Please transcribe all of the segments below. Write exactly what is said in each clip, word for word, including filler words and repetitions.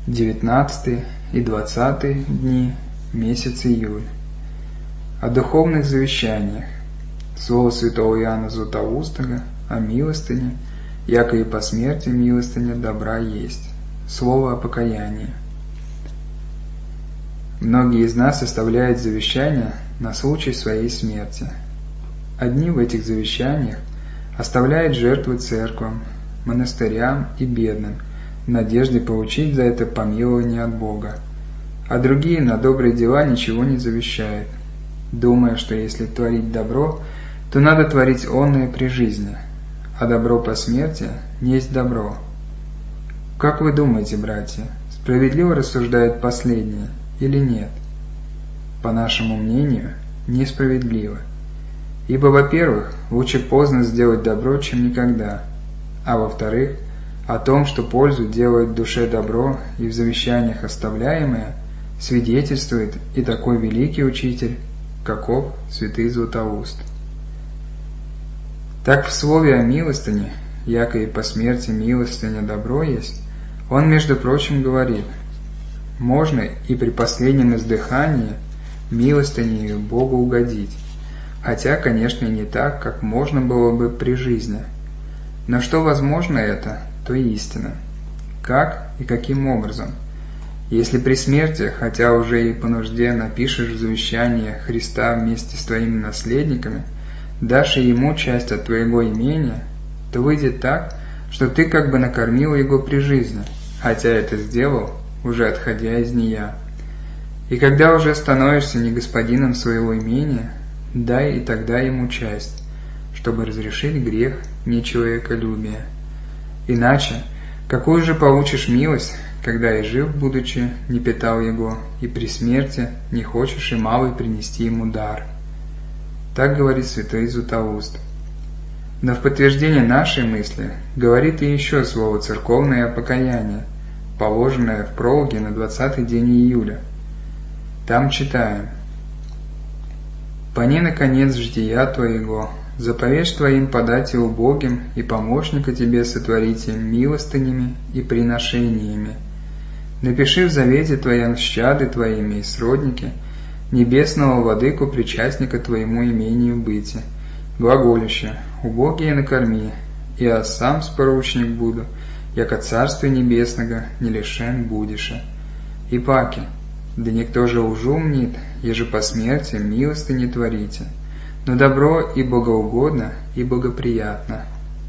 девятнадцатый и двадцатый дни, месяц июль. О духовных завещаниях. Слово святого Иоанна Златоустого о милостыне, яко и по смерти милостыня добра есть. Слово о покаянии. Многие из нас оставляют завещания на случай своей смерти. Одни в этих завещаниях оставляют жертвы церквам, монастырям и бедным, в надежде получить за это помилование от Бога, а другие на добрые дела ничего не завещают, думая, что если творить добро, то надо творить онное при жизни, а добро по смерти не есть добро. Как вы думаете, братья, справедливо рассуждают последние или нет? По нашему мнению, несправедливо. Ибо, во-первых, лучше поздно сделать добро, чем никогда, а во-вторых, о том, что пользу делает душе добро и в завещаниях оставляемое, свидетельствует и такой великий учитель, каков святый Златоуст. Так в слове о милостыне, яко и по смерти милостыня добро есть, он, между прочим, говорит: можно и при последнем издыхании милостынею Богу угодить, хотя, конечно, не так, как можно было бы при жизни. Но что возможно это, то истина. Как и каким образом? Если при смерти, хотя уже и по нужде напишешь в завещание Христа вместе с твоими наследниками, дашь и ему часть от твоего имения, то выйдет так, что ты как бы накормил его при жизни, хотя это сделал, уже отходя из нея. И когда уже становишься не господином своего имения, дай и тогда ему часть, чтобы разрешить грех нечеловеколюбия. Иначе, какую же получишь милость, когда и жив будучи не питал его, и при смерти не хочешь и малый принести ему дар? Так говорит святой Златоуст. Но в подтверждение нашей мысли говорит и еще слово церковное о покаянии, положенное в прологе на двадцатый день июля. Там читаем: «Пони, наконец, жития твоего, заповедь твоим подать и убогим, и помощника тебе сотворите милостынями и приношениями. Напиши в завете твоем с чады твоими и сродники, небесного владыку причастника твоему имению быти, глаголюще: убогие накорми, и я сам споручник буду, яко царствия небесного не лишен будеше. И паки, да никто же лжу мнит, еже по смерти милости не творите, но добро и богоугодно, и благоприятно».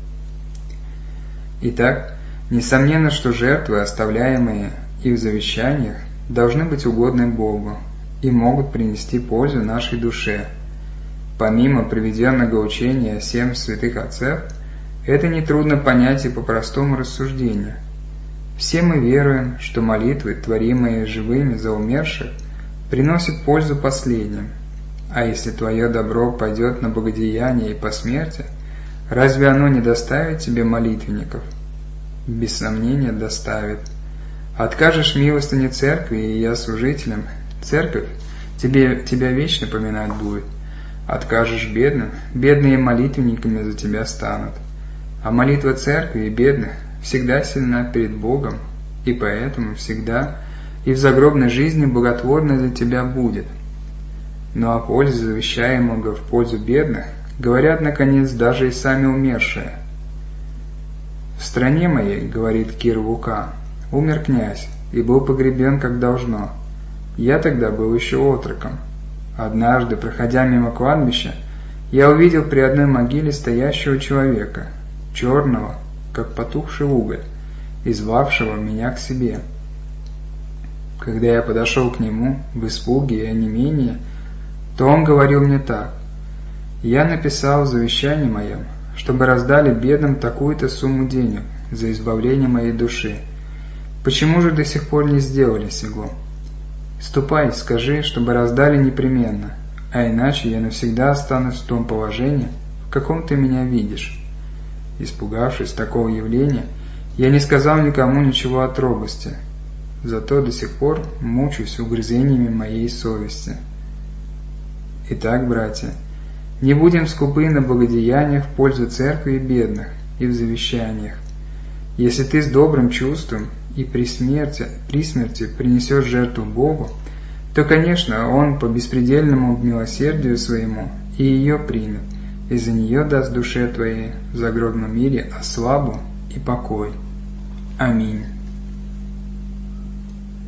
Итак, несомненно, что жертвы, оставляемые и в завещаниях, должны быть угодны Богу и могут принести пользу нашей душе. Помимо приведенного учения семь святых отцев, это нетрудно понять и по простому рассуждению. Все мы веруем, что молитвы, творимые живыми за умерших, приносят пользу последним. А если твое добро пойдет на богодеяние и по смерти, разве оно не доставит тебе молитвенников? Без сомнения доставит. Откажешь милостыне церкви, и я служителем, церковь тебе, тебя вечно поминать будет. Откажешь бедным, бедные молитвенниками за тебя станут. А молитва церкви и бедных всегда сильна перед Богом, и поэтому всегда и в загробной жизни благотворна для тебя будет. Но о пользе завещаемого в пользу бедных говорят, наконец, даже и сами умершие. «В стране моей, — говорит Кир Лука, — умер князь и был погребен, как должно. Я тогда был еще отроком. Однажды, проходя мимо кладбища, я увидел при одной могиле стоящего человека, черного, как потухший уголь, и звавшего меня к себе. Когда я подошел к нему в испуге и онемении, то он говорил мне так: «Я написал в завещании моем, чтобы раздали бедным такую-то сумму денег за избавление моей души. Почему же до сих пор не сделали сего? Ступай, скажи, чтобы раздали непременно, а иначе я навсегда останусь в том положении, в каком ты меня видишь». Испугавшись такого явления, я не сказал никому ничего от робости, зато до сих пор мучаюсь угрызениями моей совести. Итак, братья, не будем скупы на благодеяниях в пользу церкви и бедных, и в завещаниях. Если ты с добрым чувством и при смерти, при смерти принесешь жертву Богу, то, конечно, Он по беспредельному милосердию Своему и ее примет, и за нее даст душе твоей в загробном мире ослабу и покой. Аминь.